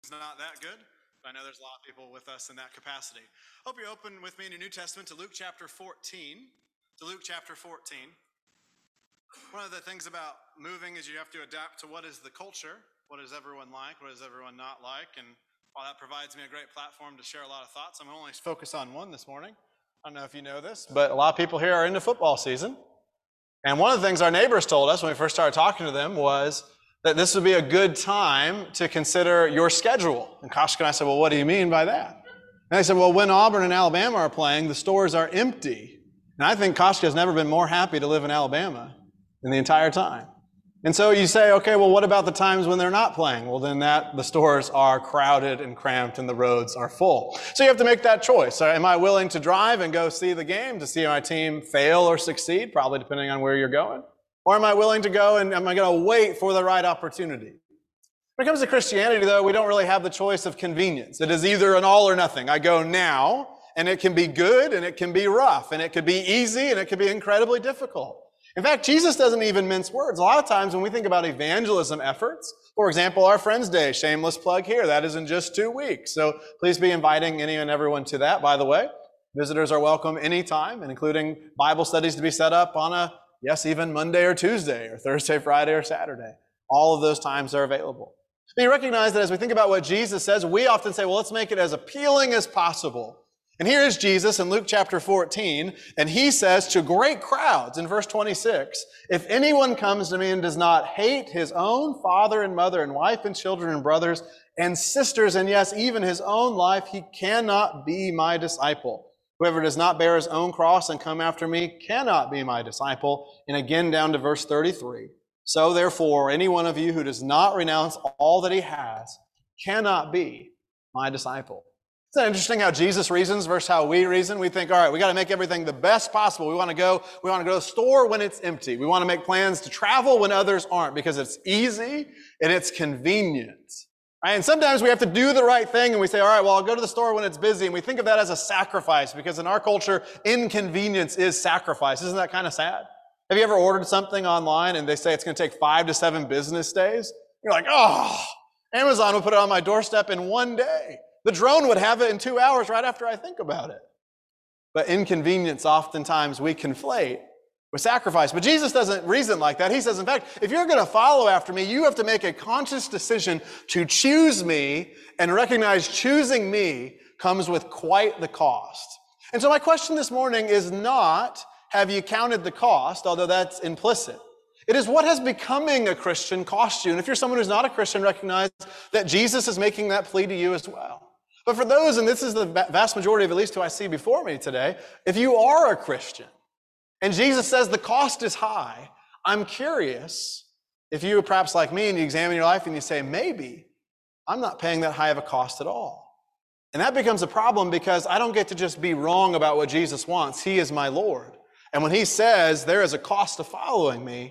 It's not that good, but I know there's a lot of people with us in that capacity. Hope you open with me in your New Testament to Luke chapter 14. To Luke chapter 14. One of the things about moving is you have to adapt to what is the culture, what is everyone like, what is everyone not like, and while that provides me a great platform to share a lot of thoughts, I'm only focus on one this morning. I don't know if you know this, but a lot of people here are into football season. And one of the things our neighbors told us when we first started talking to them was that this would be a good time to consider your schedule. And Koshka and I said, well, what do you mean by that? And they said, well, when Auburn and Alabama are playing, the stores are empty. And I think Koshka has never been more happy to live in Alabama in the entire time. And so you say, okay, well, what about the times when they're not playing? Well, then the stores are crowded and cramped and the roads are full. So you have to make that choice. Am I willing to drive and go see the game to see my team fail or succeed, probably depending on where you're going? Or am I willing to go and am I going to wait for the right opportunity? When it comes to Christianity, though, we don't really have the choice of convenience. It is either an all or nothing. I go now, and it can be good, and it can be rough, and it could be easy, and it could be incredibly difficult. In fact, Jesus doesn't even mince words. A lot of times when we think about evangelism efforts, for example, our Friends Day, shameless plug here, that is in just 2 weeks. So please be inviting any and everyone to that, by the way. Visitors are welcome anytime, and including Bible studies to be set up on even Monday or Tuesday, or Thursday, Friday, or Saturday. All of those times are available. But you recognize that as we think about what Jesus says, we often say, well, let's make it as appealing as possible. And here is Jesus in Luke chapter 14, and he says to great crowds in verse 26, if anyone comes to me and does not hate his own father and mother and wife and children and brothers and sisters, and yes, even his own life, he cannot be my disciple. Whoever does not bear his own cross and come after me cannot be my disciple. And again down to verse 33. So therefore, any one of you who does not renounce all that he has cannot be my disciple. Isn't it interesting how Jesus reasons versus how we reason? We think, all right, we got to make everything the best possible. We want to go to the store when it's empty. We want to make plans to travel when others aren't because it's easy and it's convenient. Right? And sometimes we have to do the right thing and we say, all right, well, I'll go to the store when it's busy. And we think of that as a sacrifice because in our culture, inconvenience is sacrifice. Isn't that kind of sad? Have you ever ordered something online and they say it's going to take 5 to 7 business days? You're like, oh, Amazon will put it on my doorstep in 1 day. The drone would have it in 2 hours right after I think about it. But inconvenience, oftentimes we conflate with sacrifice. But Jesus doesn't reason like that. He says, in fact, if you're going to follow after me, you have to make a conscious decision to choose me and recognize choosing me comes with quite the cost. And so my question this morning is not, have you counted the cost, although that's implicit. It is what has becoming a Christian cost you? And if you're someone who's not a Christian, recognize that Jesus is making that plea to you as well. But for those, and this is the vast majority of at least who I see before me today, if you are a Christian and Jesus says the cost is high, I'm curious if you are perhaps like me and you examine your life and you say, maybe I'm not paying that high of a cost at all. And that becomes a problem because I don't get to just be wrong about what Jesus wants. He is my Lord. And when he says there is a cost to following me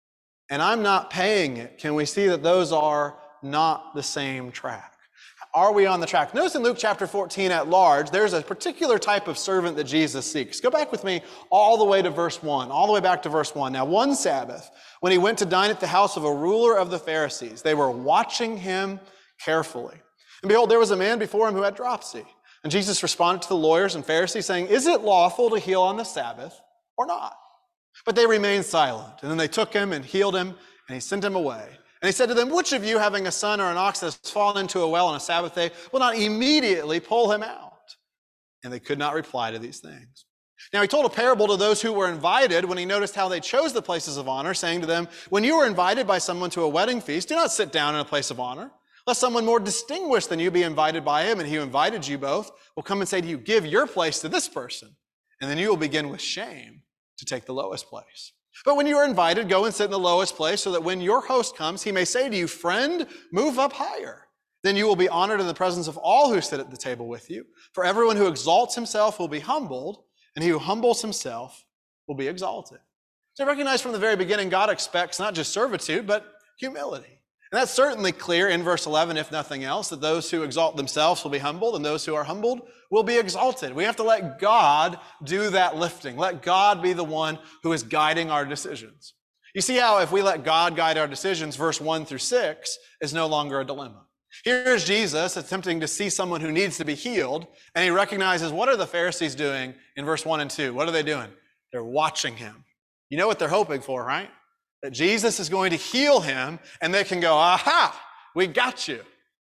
and I'm not paying it, can we see that those are not the same track? Are we on the track? Notice in Luke chapter 14 at large, there's a particular type of servant that Jesus seeks. Go back with me all the way to verse 1, all the way back to verse 1. Now, one Sabbath, when he went to dine at the house of a ruler of the Pharisees, they were watching him carefully. And behold, there was a man before him who had dropsy. And Jesus responded to the lawyers and Pharisees, saying, is it lawful to heal on the Sabbath or not? But they remained silent. And then they took him and healed him, and he sent him away. And he said to them, which of you, having a son or an ox that has fallen into a well on a Sabbath day, will not immediately pull him out? And they could not reply to these things. Now he told a parable to those who were invited when he noticed how they chose the places of honor, saying to them, when you are invited by someone to a wedding feast, do not sit down in a place of honor, lest someone more distinguished than you be invited by him, and he who invited you both will come and say to you, give your place to this person. And then you will begin with shame to take the lowest place. But when you are invited, go and sit in the lowest place so that when your host comes, he may say to you, friend, move up higher. Then you will be honored in the presence of all who sit at the table with you. For everyone who exalts himself will be humbled, and he who humbles himself will be exalted. So recognize from the very beginning, God expects not just servitude, but humility. And that's certainly clear in verse 11, if nothing else, that those who exalt themselves will be humbled, and those who are humbled will be exalted. We have to let God do that lifting. Let God be the one who is guiding our decisions. You see how if we let God guide our decisions, verse 1 through 6 is no longer a dilemma. Here's Jesus attempting to see someone who needs to be healed, and he recognizes, what are the Pharisees doing in verse 1 and 2? What are they doing? They're watching him. You know what they're hoping for, right? That Jesus is going to heal him, and they can go, aha, we got you.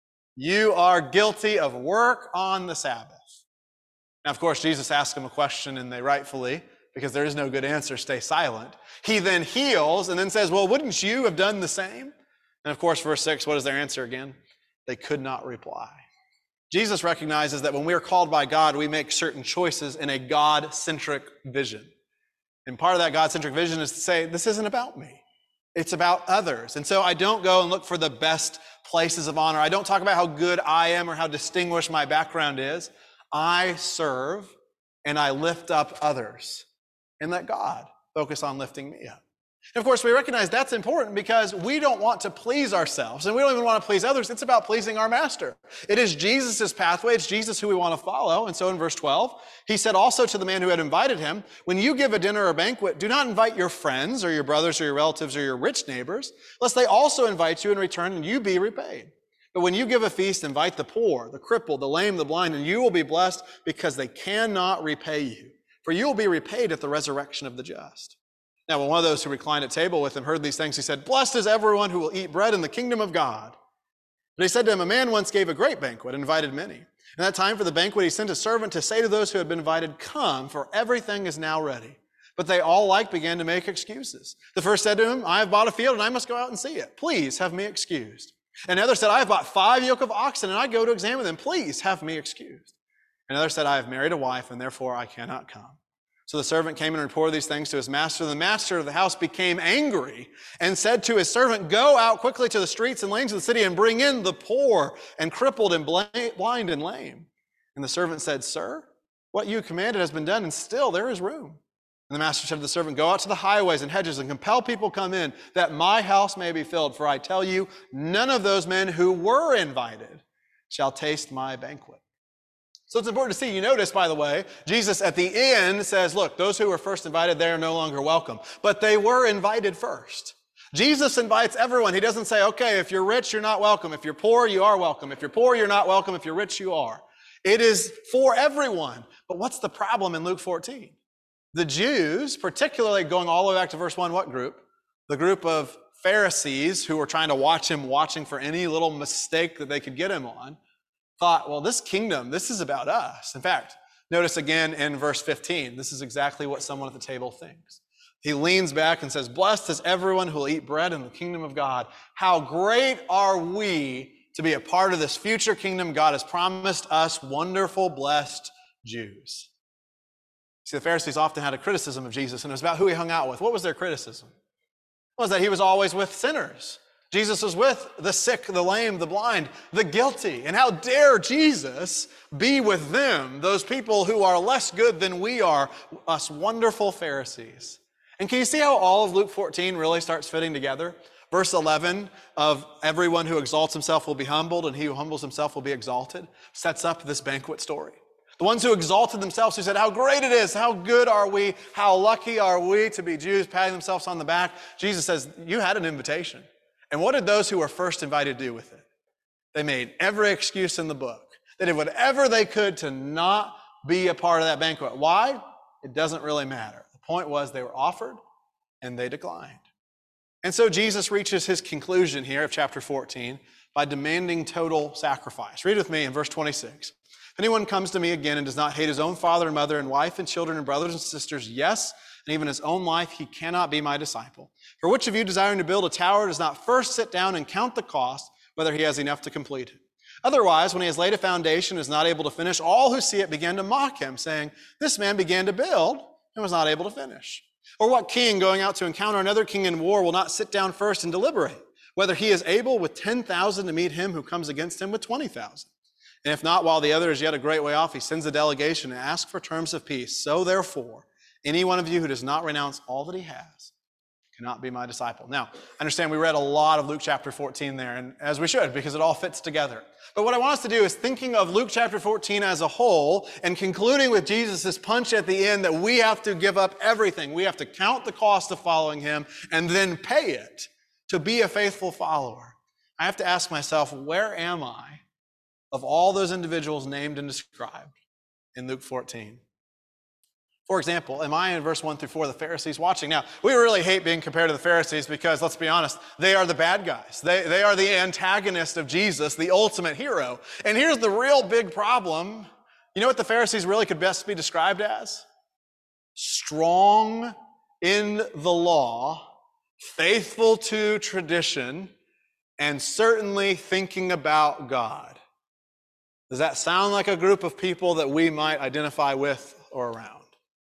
You are guilty of work on the Sabbath. Now, of course, Jesus asks them a question, and they rightfully, because there is no good answer, stay silent. He then heals and then says, well, wouldn't you have done the same? And of course, verse 6, what is their answer again? They could not reply. Jesus recognizes that when we are called by God, we make certain choices in a God-centric vision. And part of that God-centric vision is to say, this isn't about me. It's about others. And so I don't go and look for the best places of honor. I don't talk about how good I am or how distinguished my background is. I serve and I lift up others. And let God focus on lifting me up. And of course, we recognize that's important because we don't want to please ourselves and we don't even want to please others. It's about pleasing our master. It is Jesus' pathway. It's Jesus who we want to follow. And so in verse 12, he said also to the man who had invited him, when you give a dinner or banquet, do not invite your friends or your brothers or your relatives or your rich neighbors, lest they also invite you in return and you be repaid. But when you give a feast, invite the poor, the crippled, the lame, the blind, and you will be blessed because they cannot repay you. For you will be repaid at the resurrection of the just. Now, when one of those who reclined at table with him heard these things, he said, blessed is everyone who will eat bread in the kingdom of God. But he said to him, a man once gave a great banquet and invited many. In that time for the banquet, he sent a servant to say to those who had been invited, come, for everything is now ready. But they all alike began to make excuses. The first said to him, I have bought a field and I must go out and see it. Please have me excused. And the other said, I have bought 5 yoke of oxen and I go to examine them. Please have me excused. And another said, I have married a wife and therefore I cannot come. So the servant came and reported these things to his master. The master of the house became angry and said to his servant, go out quickly to the streets and lanes of the city and bring in the poor and crippled and blind and lame. And the servant said, sir, what you commanded has been done and still there is room. And the master said to the servant, go out to the highways and hedges and compel people come in that my house may be filled. For I tell you, none of those men who were invited shall taste my banquet. So it's important to see, you notice, by the way, Jesus at the end says, look, those who were first invited, they are no longer welcome. But they were invited first. Jesus invites everyone. He doesn't say, okay, if you're rich, you're not welcome. If you're poor, you are welcome. If you're poor, you're not welcome. If you're rich, you are. It is for everyone. But what's the problem in Luke 14? The Jews, particularly going all the way back to verse 1, what group? The group of Pharisees who were trying to watch him, watching for any little mistake that they could get him on, thought, well, this kingdom, this is about us. In fact, notice again in verse 15, this is exactly what someone at the table thinks. He leans back and says, blessed is everyone who will eat bread in the kingdom of God. How great are we to be a part of this future kingdom God has promised us, wonderful, blessed Jews. See, the Pharisees often had a criticism of Jesus, and it was about who he hung out with. What was their criticism? It was that he was always with sinners. Jesus was with the sick, the lame, the blind, the guilty. And how dare Jesus be with them, those people who are less good than we are, us wonderful Pharisees. And can you see how all of Luke 14 really starts fitting together? Verse 11 of everyone who exalts himself will be humbled and he who humbles himself will be exalted sets up this banquet story. The ones who exalted themselves, who said, how great it is, how good are we, how lucky are we to be Jews, patting themselves on the back. Jesus says, you had an invitation. And what did those who were first invited do with it? They made every excuse in the book. They did whatever they could to not be a part of that banquet. Why? It doesn't really matter. The point was they were offered and they declined. And so Jesus reaches his conclusion here of chapter 14 by demanding total sacrifice. Read with me in verse 26. If anyone comes to me again and does not hate his own father and mother and wife and children and brothers and sisters, yes, and even his own life, he cannot be my disciple. For which of you desiring to build a tower does not first sit down and count the cost, whether he has enough to complete it? Otherwise, when he has laid a foundation and is not able to finish, all who see it begin to mock him, saying, this man began to build and was not able to finish. Or what king going out to encounter another king in war will not sit down first and deliberate, whether he is able with 10,000 to meet him who comes against him with 20,000? And if not, while the other is yet a great way off, he sends a delegation and asks for terms of peace. So therefore, any one of you who does not renounce all that he has cannot be my disciple. Now, understand we read a lot of Luke chapter 14 there, and as we should, because it all fits together. But what I want us to do is thinking of Luke chapter 14 as a whole and concluding with Jesus' punch at the end that we have to give up everything. We have to count the cost of following him and then pay it to be a faithful follower. I have to ask myself, where am I of all those individuals named and described in Luke 14? For example, am I in verse 1 through 4, the Pharisees watching? Now, we really hate being compared to the Pharisees because, let's be honest, they are the bad guys. They are the antagonist of Jesus, the ultimate hero. And here's the real big problem. You know what the Pharisees really could best be described as? Strong in the law, faithful to tradition, and certainly thinking about God. Does that sound like a group of people that we might identify with or around?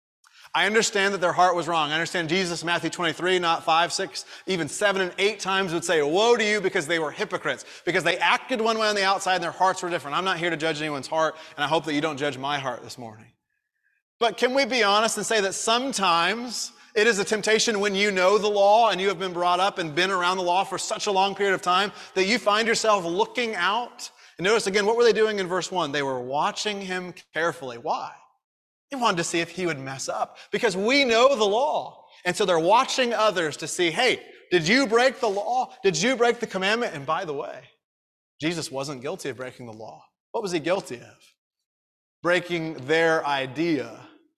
I understand that their heart was wrong. I understand Jesus, Matthew 23, not 5, 6, even 7 and 8 times would say, woe to you, because they were hypocrites, because they acted one way on the outside and their hearts were different. I'm not here to judge anyone's heart, and I hope that you don't judge my heart this morning. But can we be honest and say that sometimes it is a temptation when you know the law and you have been brought up and been around the law for such a long period of time that you find yourself looking out? And notice again, what were they doing in verse 1? They were watching him carefully. Why? They wanted to see if he would mess up, because we know the law. And so they're watching others to see, hey, did you break the law? Did you break the commandment? And by the way, Jesus wasn't guilty of breaking the law. What was he guilty of? Breaking their idea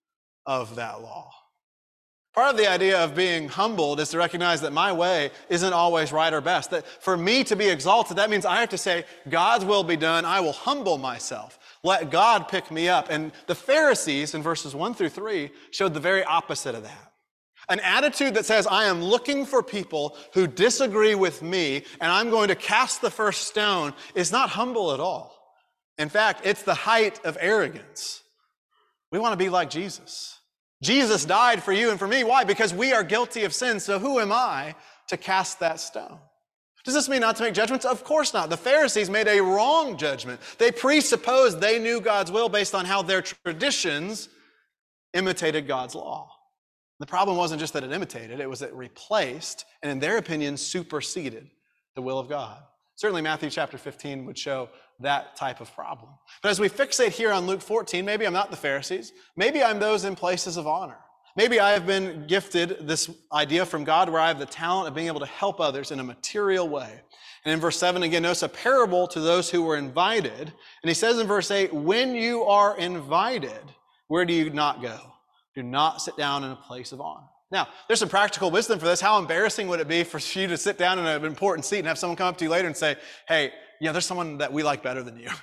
of that law. Part of the idea of being humbled is to recognize that my way isn't always right or best. That for me to be exalted, that means I have to say, God's will be done. I will humble myself. Let God pick me up. And the Pharisees in verses 1 through 3 showed the very opposite of that. An attitude that says, I am looking for people who disagree with me, and I'm going to cast the first stone, is not humble at all. In fact, it's the height of arrogance. We want to be like Jesus. Jesus died for you and for me. Why? Because we are guilty of sin. So who am I to cast that stone? Does this mean not to make judgments? Of course not. The Pharisees made a wrong judgment. They presupposed they knew God's will based on how their traditions imitated God's law. The problem wasn't just that it imitated, it was that it replaced, and in their opinion, superseded the will of God. Certainly Matthew chapter 15 would show that type of problem. But as we fixate here on Luke 14, maybe I'm not the Pharisees. Maybe I'm those in places of honor. Maybe I have been gifted this idea from God where I have the talent of being able to help others in a material way. And in verse 7, again, notice a parable to those who were invited. And he says in verse 8, when you are invited, where do you not go? Do not sit down in a place of honor. Now, there's some practical wisdom for this. How embarrassing would it be for you to sit down in an important seat and have someone come up to you later and say, hey, there's someone that we like better than you.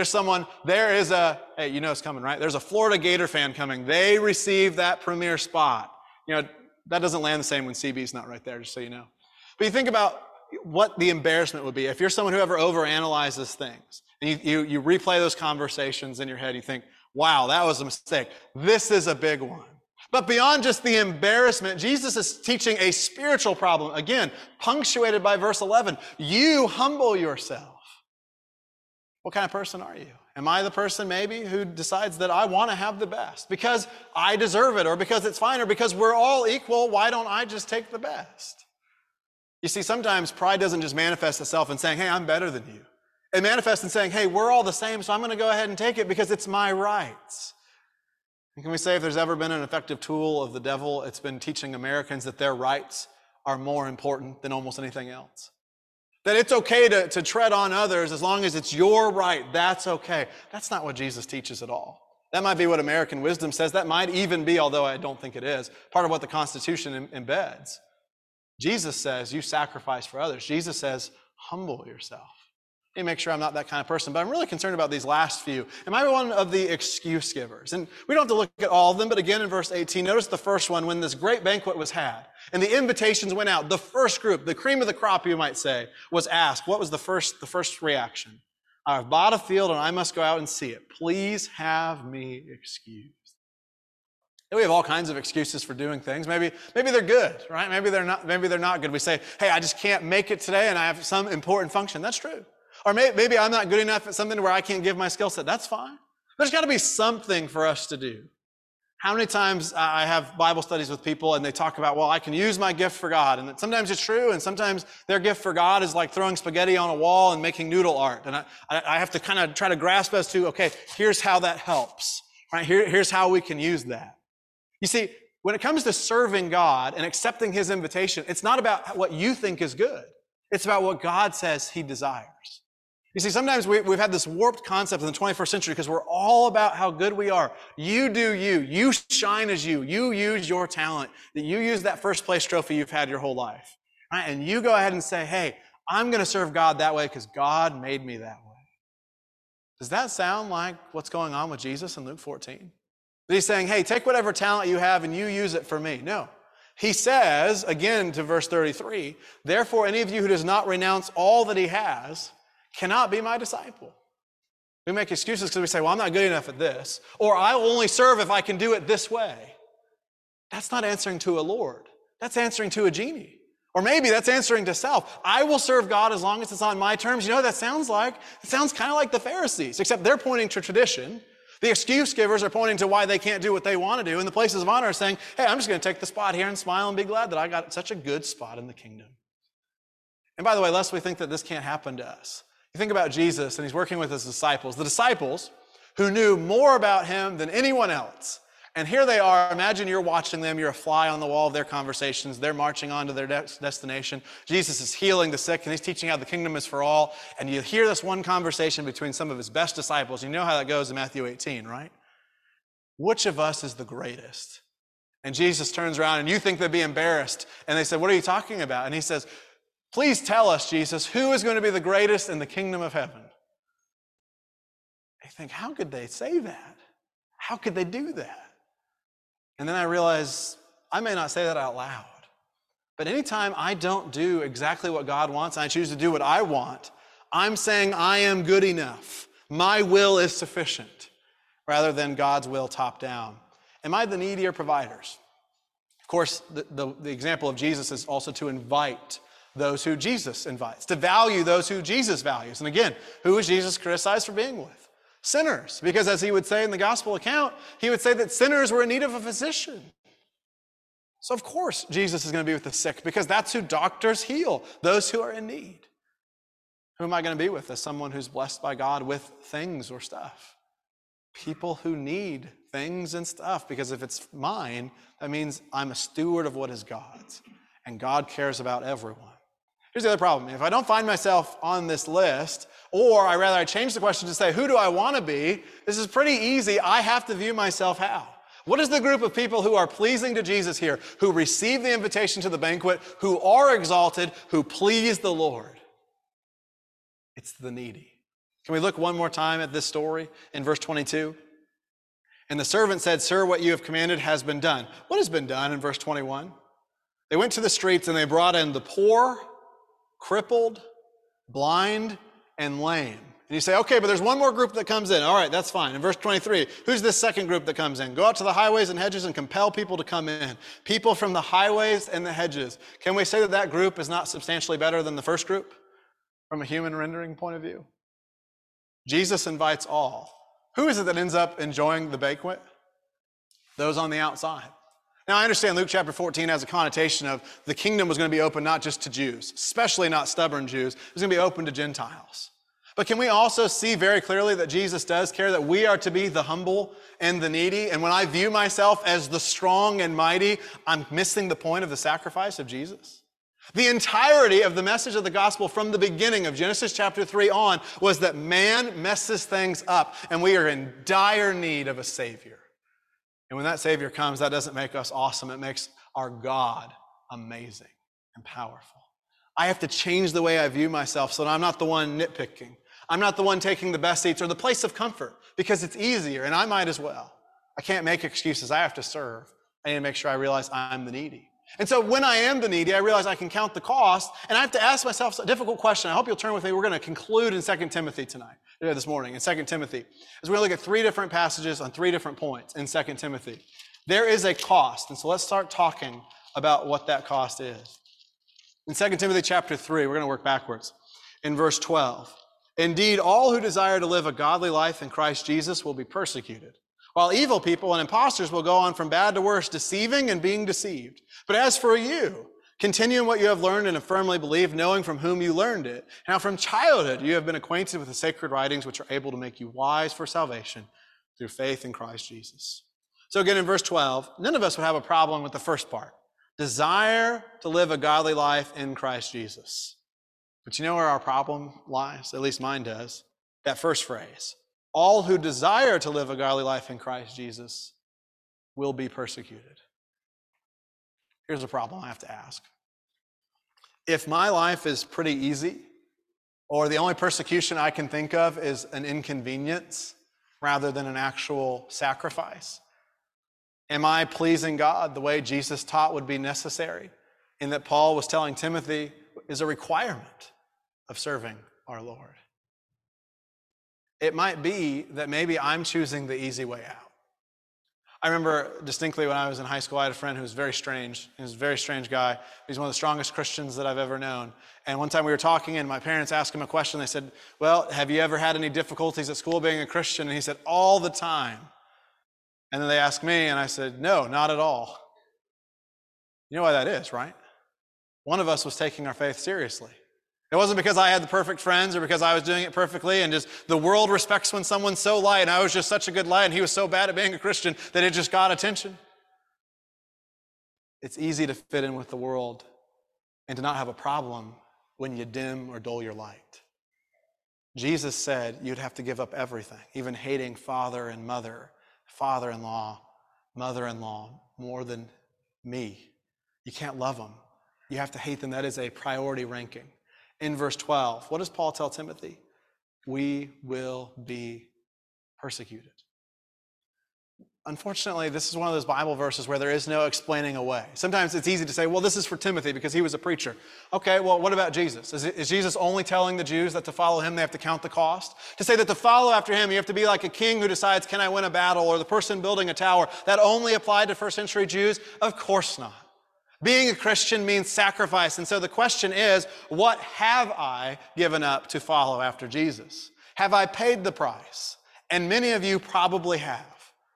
Hey, you know it's coming, right? There's a Florida Gator fan coming. They received that premier spot. That doesn't land the same when CB's not right there, just so you know. But you think about what the embarrassment would be. If you're someone who ever overanalyzes things, and you replay those conversations in your head, you think, wow, that was a mistake. This is a big one. But beyond just the embarrassment, Jesus is teaching a spiritual problem. Again, punctuated by verse 11. You humble yourself. What kind of person are you? Am I the person maybe who decides that I want to have the best because I deserve it, or because it's fine, or because we're all equal? Why don't I just take the best? You see, sometimes pride doesn't just manifest itself in saying, hey, I'm better than you. It manifests in saying, hey, we're all the same, so I'm going to go ahead and take it because it's my rights. And can we say if there's ever been an effective tool of the devil, it's been teaching Americans that their rights are more important than almost anything else? That it's okay to tread on others as long as it's your right, that's okay. That's not what Jesus teaches at all. That might be what American wisdom says. That might even be, although I don't think it is, part of what the Constitution embeds. Jesus says you sacrifice for others. Jesus says humble yourself. Let me make sure I'm not that kind of person, but I'm really concerned about these last few. Am I one of the excuse givers? And we don't have to look at all of them, but again in verse 18, notice the first one, when this great banquet was had and the invitations went out, the first group, the cream of the crop, you might say, was asked. What was the first reaction? I've bought a field and I must go out and see it. Please have me excused. And we have all kinds of excuses for doing things. Maybe they're good, right? Maybe they're not good. We say, hey, I just can't make it today and I have some important function. That's true. Or maybe I'm not good enough at something where I can't give my skill set. That's fine. There's got to be something for us to do. How many times I have Bible studies with people and they talk about, well, I can use my gift for God. And sometimes it's true, and sometimes their gift for God is like throwing spaghetti on a wall and making noodle art. And I have to kind of try to grasp as to, okay, here's how that helps. Right? Here's how we can use that. You see, when it comes to serving God and accepting His invitation, it's not about what you think is good. It's about what God says he desires. You see, sometimes we've had this warped concept in the 21st century because we're all about how good we are. You do you. You shine as you. You use your talent. That you use that first place trophy you've had your whole life. Right? And you go ahead and say, hey, I'm going to serve God that way because God made me that way. Does that sound like what's going on with Jesus in Luke 14? He's saying, hey, take whatever talent you have and you use it for me. No. He says, again to verse 33, therefore any of you who does not renounce all that he has cannot be my disciple. We make excuses because we say, well, I'm not good enough at this, or I will only serve if I can do it this way. That's not answering to a Lord. That's answering to a genie. Or maybe that's answering to self. I will serve God as long as it's on my terms. You know what that sounds like? It sounds kind of like the Pharisees, except they're pointing to tradition. The excuse givers are pointing to why they can't do what they want to do. And the places of honor are saying, hey, I'm just going to take the spot here and smile and be glad that I got such a good spot in the kingdom. And by the way, lest we think that this can't happen to us. You think about Jesus and he's working with his disciples. The disciples who knew more about him than anyone else. And here they are. Imagine you're watching them. You're a fly on the wall of their conversations. They're marching on to their destination. Jesus is healing the sick and he's teaching how the kingdom is for all. And you hear this one conversation between some of his best disciples. You know how that goes in Matthew 18, right? Which of us is the greatest? And Jesus turns around and you think they'd be embarrassed. And they said, what are you talking about? And he says, please tell us, Jesus, who is going to be the greatest in the kingdom of heaven? I think, how could they say that? How could they do that? And then I realize I may not say that out loud. But anytime I don't do exactly what God wants and I choose to do what I want, I'm saying I am good enough. My will is sufficient, rather than God's will top down. Am I the needy or providers? Of course, the example of Jesus is also to invite those who Jesus invites, to value those who Jesus values. And again, who is Jesus criticized for being with? Sinners. Because as he would say in the gospel account, he would say that sinners were in need of a physician. So of course, Jesus is going to be with the sick because that's who doctors heal, those who are in need. Who am I going to be with as someone who's blessed by God with things or stuff? People who need things and stuff, because if it's mine, that means I'm a steward of what is God's. And God cares about everyone. Here's the other problem. If I don't find myself on this list, or I change the question to say, who do I want to be? This is pretty easy. I have to view myself how? What is the group of people who are pleasing to Jesus here, who receive the invitation to the banquet, who are exalted, who please the Lord? It's the needy. Can we look one more time at this story in verse 22? And the servant said, sir, what you have commanded has been done. What has been done in verse 21? They went to the streets and they brought in the poor, crippled, blind, and lame. And you say, okay, but there's one more group that comes in. All right, that's fine. In verse 23, who's this second group that comes in? Go out to the highways and hedges and compel people to come in. People from the highways and the hedges. Can we say that that group is not substantially better than the first group from a human rendering point of view? Jesus invites all. Who is it that ends up enjoying the banquet? Those on the outside. Now, I understand Luke chapter 14 has a connotation of the kingdom was going to be open not just to Jews, especially not stubborn Jews. It was going to be open to Gentiles. But can we also see very clearly that Jesus does care that we are to be the humble and the needy? And when I view myself as the strong and mighty, I'm missing the point of the sacrifice of Jesus. The entirety of the message of the gospel from the beginning of Genesis chapter 3 on was that man messes things up and we are in dire need of a Savior. And when that Savior comes, that doesn't make us awesome. It makes our God amazing and powerful. I have to change the way I view myself so that I'm not the one nitpicking. I'm not the one taking the best seats or the place of comfort because it's easier and I might as well. I can't make excuses. I have to serve. I need to make sure I realize I'm the needy. And so when I am the needy, I realize I can count the cost, and I have to ask myself a difficult question. I hope you'll turn with me. We're going to conclude in 2 Timothy this morning, in 2 Timothy. As we're going to look at 3 different passages on 3 different points in 2 Timothy. There is a cost, and so let's start talking about what that cost is. In 2 Timothy chapter 3, we're going to work backwards. In verse 12, indeed, all who desire to live a godly life in Christ Jesus will be persecuted, while evil people and impostors will go on from bad to worse, deceiving and being deceived. But as for you, continue in what you have learned and have firmly believed, knowing from whom you learned it. Now from childhood you have been acquainted with the sacred writings, which are able to make you wise for salvation through faith in Christ Jesus. So again, in verse 12, none of us would have a problem with the first part. Desire to live a godly life in Christ Jesus. But you know where our problem lies? At least mine does. That first phrase. All who desire to live a godly life in Christ Jesus will be persecuted. Here's a problem I have to ask. If my life is pretty easy, or the only persecution I can think of is an inconvenience rather than an actual sacrifice, am I pleasing God the way Jesus taught would be necessary, and that Paul was telling Timothy is a requirement of serving our Lord? It might be that maybe I'm choosing the easy way out. I remember distinctly when I was in high school, I had a friend who was very strange. He was a very strange guy. He's one of the strongest Christians that I've ever known. And one time we were talking and my parents asked him a question. They said, well, have you ever had any difficulties at school being a Christian? And he said, all the time. And then they asked me and I said, no, not at all. You know why that is, right? One of us was taking our faith seriously. It wasn't because I had the perfect friends or because I was doing it perfectly and just the world respects when someone's so light and I was just such a good light and he was so bad at being a Christian that it just got attention. It's easy to fit in with the world and to not have a problem when you dim or dull your light. Jesus said you'd have to give up everything, even hating father and mother, father-in-law, mother-in-law, more than me. You can't love them. You have to hate them. That is a priority ranking. In verse 12, what does Paul tell Timothy? We will be persecuted. Unfortunately, this is one of those Bible verses where there is no explaining away. Sometimes it's easy to say, well, this is for Timothy because he was a preacher. Okay, well, what about Jesus? Is Jesus only telling the Jews that to follow him, they have to count the cost? To say that to follow after him, you have to be like a king who decides, can I win a battle? Or the person building a tower. That only applied to first century Jews? Of course not. Being a Christian means sacrifice. And so the question is, what have I given up to follow after Jesus? Have I paid the price? And many of you probably have.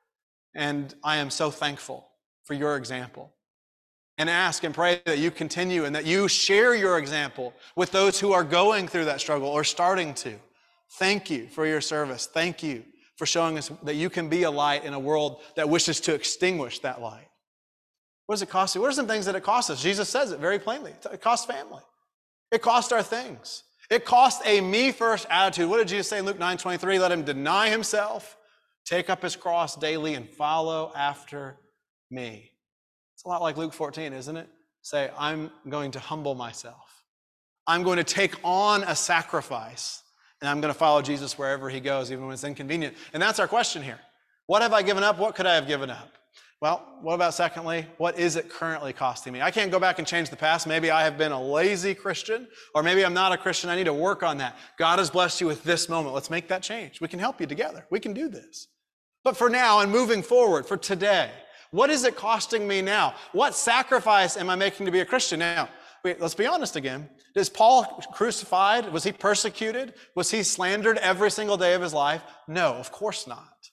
And I am so thankful for your example. And ask and pray that you continue and that you share your example with those who are going through that struggle or starting to. Thank you for your service. Thank you for showing us that you can be a light in a world that wishes to extinguish that light. What does it cost you? What are some things that it costs us? Jesus says it very plainly. It costs family. It costs our things. It costs a me-first attitude. What did Jesus say in Luke 9:23? Let him deny himself, take up his cross daily, and follow after me. It's a lot like Luke 14, isn't it? Say, I'm going to humble myself. I'm going to take on a sacrifice, and I'm going to follow Jesus wherever he goes, even when it's inconvenient. And that's our question here. What have I given up? What could I have given up? Well, what about secondly, what is it currently costing me? I can't go back and change the past. Maybe I have been a lazy Christian, or maybe I'm not a Christian. I need to work on that. God has blessed you with this moment. Let's make that change. We can help you together. We can do this. But for now and moving forward, for today, what is it costing me now? What sacrifice am I making to be a Christian now? Let's be honest again. Is Paul crucified? Was he persecuted? Was he slandered every single day of his life? No, of course not.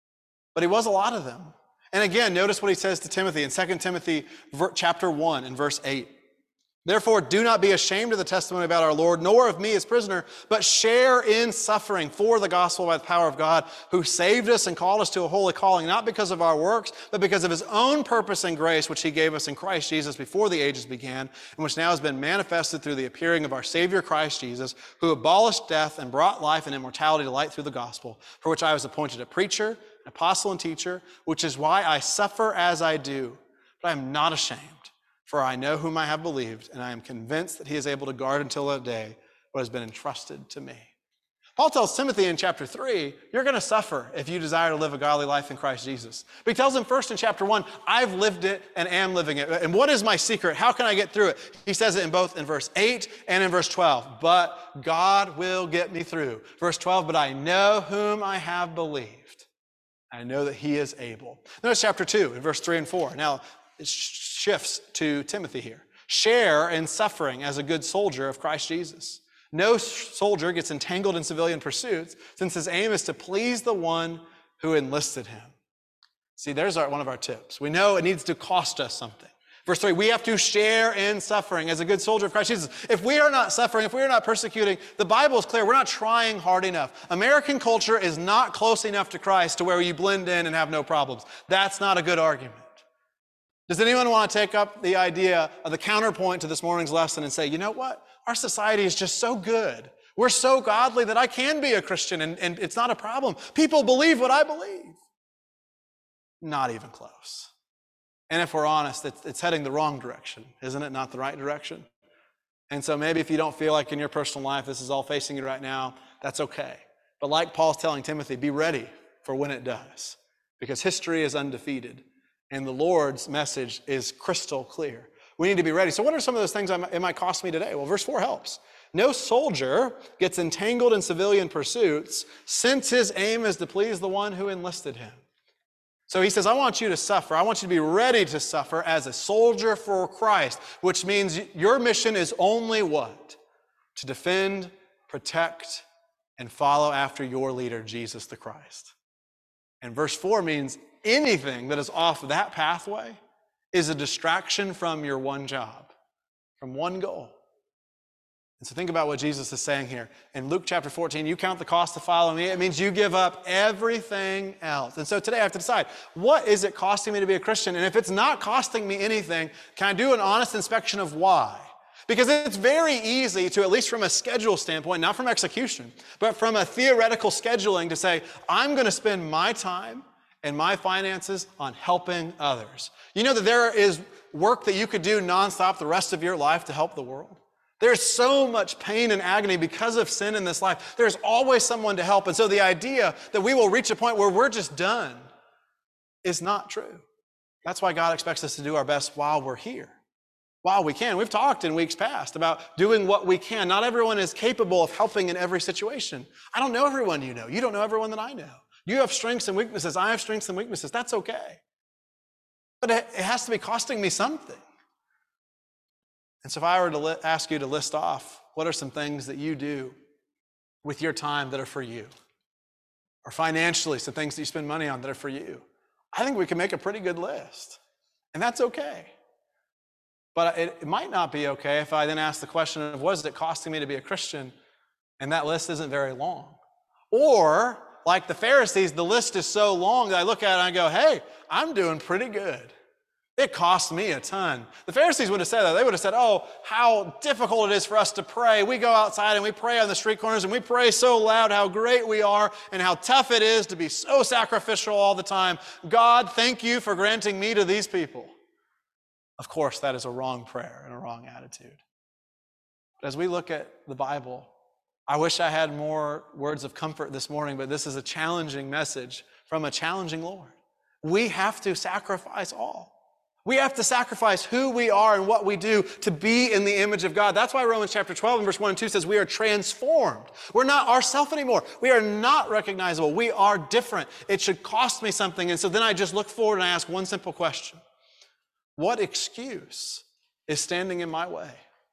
But he was a lot of them. And again, notice what he says to Timothy in 2 Timothy chapter 1 and verse 8. Therefore, do not be ashamed of the testimony about our Lord, nor of me as prisoner, but share in suffering for the gospel by the power of God, who saved us and called us to a holy calling, not because of our works, but because of his own purpose and grace, which he gave us in Christ Jesus before the ages began, and which now has been manifested through the appearing of our Savior Christ Jesus, who abolished death and brought life and immortality to light through the gospel, for which I was appointed a preacher, apostle and teacher, which is why I suffer as I do. But I am not ashamed, for I know whom I have believed, and I am convinced that he is able to guard until that day what has been entrusted to me. Paul tells Timothy in chapter 3, you're going to suffer if you desire to live a godly life in Christ Jesus. But he tells him first in chapter 1, I've lived it and am living it. And what is my secret? How can I get through it? He says it in both in verse 8 and in verse 12. But God will get me through. Verse 12, but I know whom I have believed. I know that he is able. Notice chapter 2 in verse 3 and 4. Now, it shifts to Timothy here. Share in suffering as a good soldier of Christ Jesus. No soldier gets entangled in civilian pursuits, since his aim is to please the one who enlisted him. See, there's one of our tips. We know it needs to cost us something. Verse 3, we have to share in suffering as a good soldier of Christ Jesus. If we are not suffering, if we are not persecuting, the Bible is clear. We're not trying hard enough. American culture is not close enough to Christ to where you blend in and have no problems. That's not a good argument. Does anyone want to take up the idea of the counterpoint to this morning's lesson and say, you know what? Our society is just so good. We're so godly that I can be a Christian and it's not a problem. People believe what I believe. Not even close. And if we're honest, it's heading the wrong direction, isn't it? Not the right direction. And so maybe if you don't feel like in your personal life this is all facing you right now, that's okay. But like Paul's telling Timothy, be ready for when it does. Because history is undefeated. And the Lord's message is crystal clear. We need to be ready. So what are some of those things it might cost me today? Well, verse 4 helps. No soldier gets entangled in civilian pursuits since his aim is to please the one who enlisted him. So he says, I want you to suffer. I want you to be ready to suffer as a soldier for Christ, which means your mission is only what? To defend, protect, and follow after your leader, Jesus the Christ. And verse 4 means anything that is off that pathway is a distraction from your one job, from one goal. And so think about what Jesus is saying here. In Luke chapter 14, you count the cost to follow me. It means you give up everything else. And so today I have to decide, what is it costing me to be a Christian? And if it's not costing me anything, can I do an honest inspection of why? Because it's very easy to, at least from a schedule standpoint, not from execution, but from a theoretical scheduling to say, I'm going to spend my time and my finances on helping others. You know that there is work that you could do nonstop the rest of your life to help the world? There's so much pain and agony because of sin in this life. There's always someone to help. And so the idea that we will reach a point where we're just done is not true. That's why God expects us to do our best while we're here, while we can. We've talked in weeks past about doing what we can. Not everyone is capable of helping in every situation. I don't know everyone you know. You don't know everyone that I know. You have strengths and weaknesses. I have strengths and weaknesses. That's okay. But it has to be costing me something. And so if I were to ask you to list off, what are some things that you do with your time that are for you? Or financially, some things that you spend money on that are for you? I think we can make a pretty good list. And that's okay. But it might not be okay if I then ask the question of, what is it costing me to be a Christian? And that list isn't very long. Or, like the Pharisees, the list is so long that I look at it and I go, hey, I'm doing pretty good. It cost me a ton. The Pharisees would have said that. They would have said, oh, how difficult it is for us to pray. We go outside and we pray on the street corners and we pray so loud how great we are and how tough it is to be so sacrificial all the time. God, thank you for granting me to these people. Of course, that is a wrong prayer and a wrong attitude. But as we look at the Bible, I wish I had more words of comfort this morning, but this is a challenging message from a challenging Lord. We have to sacrifice all. We have to sacrifice who we are and what we do to be in the image of God. That's why Romans chapter 12 and verse 1 and 2 says we are transformed. We're not ourselves anymore. We are not recognizable. We are different. It should cost me something. And so then I just look forward and I ask one simple question. What excuse is standing in my way?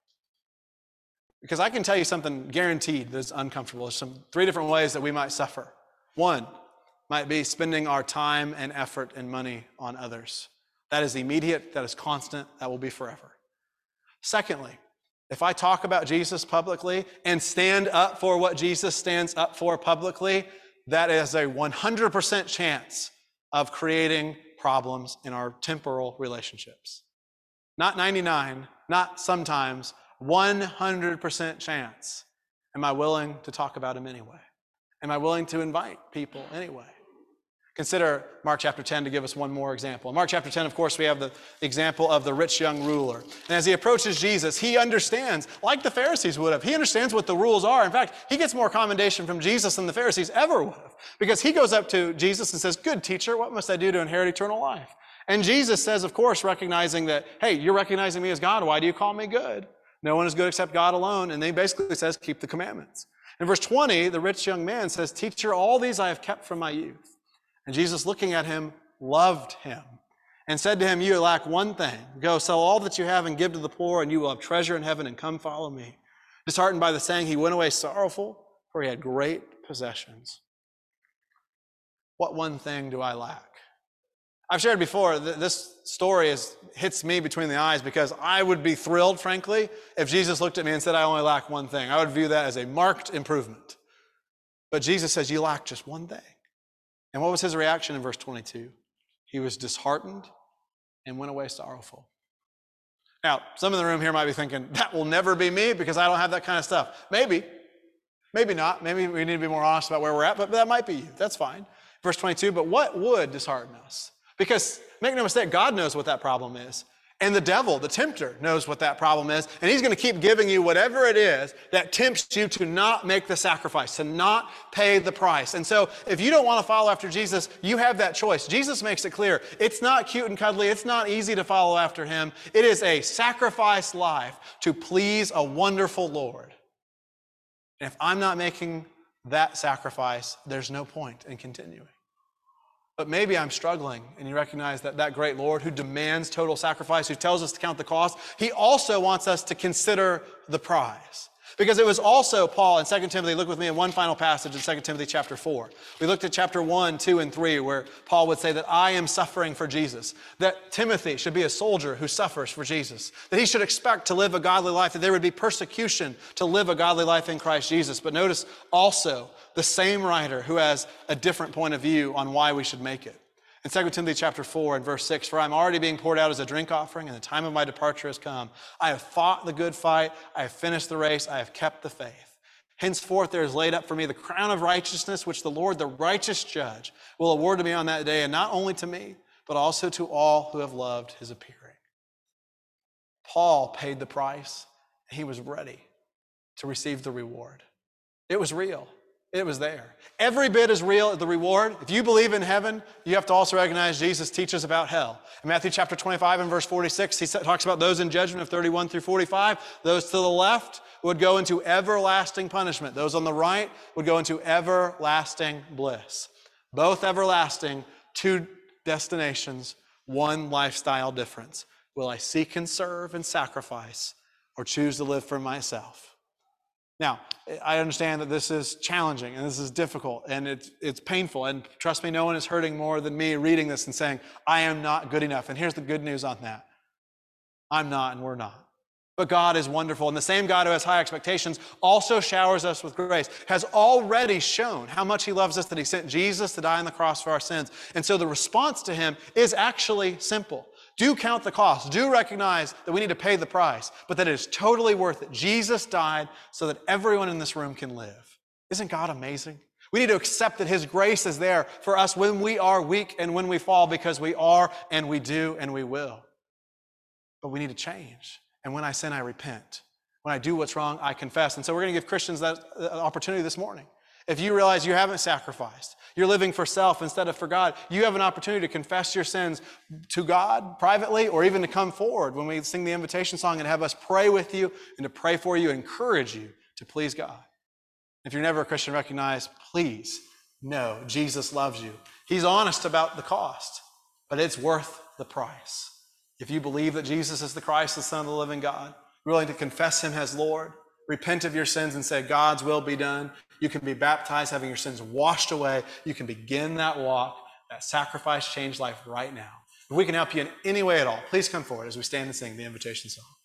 Because I can tell you something guaranteed that's uncomfortable. There's 3 different ways that we might suffer. One might be spending our time and effort and money on others. That is immediate, that is constant, that will be forever. Secondly, if I talk about Jesus publicly and stand up for what Jesus stands up for publicly, that is a 100% chance of creating problems in our temporal relationships. Not 99, not sometimes, 100% chance. Am I willing to talk about him anyway? Am I willing to invite people anyway? Consider Mark chapter 10 to give us one more example. In Mark chapter 10, of course, we have the example of the rich young ruler. And as he approaches Jesus, he understands, like the Pharisees would have, he understands what the rules are. In fact, he gets more commendation from Jesus than the Pharisees ever would have. Because he goes up to Jesus and says, good teacher, what must I do to inherit eternal life? And Jesus says, of course, recognizing that, hey, you're recognizing me as God. Why do you call me good? No one is good except God alone. And then he basically says, keep the commandments. In verse 20, the rich young man says, teacher, all these I have kept from my youth. And Jesus, looking at him, loved him and said to him, you lack one thing. Go sell all that you have and give to the poor, and you will have treasure in heaven, and come follow me. Disheartened by the saying, he went away sorrowful, for he had great possessions. What one thing do I lack? I've shared before that this story hits me between the eyes because I would be thrilled, frankly, if Jesus looked at me and said, I only lack one thing. I would view that as a marked improvement. But Jesus says, you lack just one thing. And what was his reaction in verse 22? He was disheartened and went away sorrowful. Now, some in the room here might be thinking, that will never be me because I don't have that kind of stuff. Maybe not. Maybe we need to be more honest about where we're at, but that might be you. That's fine. Verse 22, but what would dishearten us? Because make no mistake, God knows what that problem is. And the devil, the tempter, knows what that problem is. And he's going to keep giving you whatever it is that tempts you to not make the sacrifice, to not pay the price. And so if you don't want to follow after Jesus, you have that choice. Jesus makes it clear. It's not cute and cuddly. It's not easy to follow after him. It is a sacrifice life to please a wonderful Lord. And if I'm not making that sacrifice, there's no point in continuing. But maybe I'm struggling, and you recognize that that great Lord who demands total sacrifice, who tells us to count the cost, he also wants us to consider the prize. Because it was also Paul in 2 Timothy, look with me in one final passage in 2 Timothy chapter 4. We looked at chapter 1, 2, and 3, where Paul would say that I am suffering for Jesus, that Timothy should be a soldier who suffers for Jesus, that he should expect to live a godly life, that there would be persecution to live a godly life in Christ Jesus. But notice also the same writer who has a different point of view on why we should make it. In 2 Timothy chapter 4 and verse 6, for I'm already being poured out as a drink offering, and the time of my departure has come. I have fought the good fight, I have finished the race, I have kept the faith. Henceforth there is laid up for me the crown of righteousness, which the Lord, the righteous judge, will award to me on that day, and not only to me, but also to all who have loved his appearing. Paul paid the price, and he was ready to receive the reward. It was real. It was there. Every bit as real, the reward. If you believe in heaven, you have to also recognize Jesus teaches about hell. In Matthew chapter 25 and verse 46, he talks about those in judgment of 31 through 45. Those to the left would go into everlasting punishment. Those on the right would go into everlasting bliss. Both everlasting, two destinations, one lifestyle difference. Will I seek and serve and sacrifice, or choose to live for myself? Now, I understand that this is challenging and this is difficult and it's painful. And trust me, no one is hurting more than me reading this and saying, I am not good enough. And here's the good news on that. I'm not and we're not. But God is wonderful. And the same God who has high expectations also showers us with grace, has already shown how much he loves us, that he sent Jesus to die on the cross for our sins. And so the response to him is actually simple. Do count the cost. Do recognize that we need to pay the price, but that it is totally worth it. Jesus died so that everyone in this room can live. Isn't God amazing? We need to accept that his grace is there for us when we are weak and when we fall, because we are and we do and we will. But we need to change. And when I sin, I repent. When I do what's wrong, I confess. And so we're going to give Christians that opportunity this morning. If you realize you haven't sacrificed, you're living for self instead of for God, you have an opportunity to confess your sins to God privately, or even to come forward when we sing the invitation song and have us pray with you and to pray for you, encourage you to please God. If you're never a Christian, recognize, please know Jesus loves you. He's honest about the cost, but it's worth the price. If you believe that Jesus is the Christ, the Son of the living God, you're willing to confess him as Lord, repent of your sins and say, God's will be done. You can be baptized, having your sins washed away. You can begin that walk, that sacrifice, changed life right now. If we can help you in any way at all, please come forward as we stand and sing the invitation song.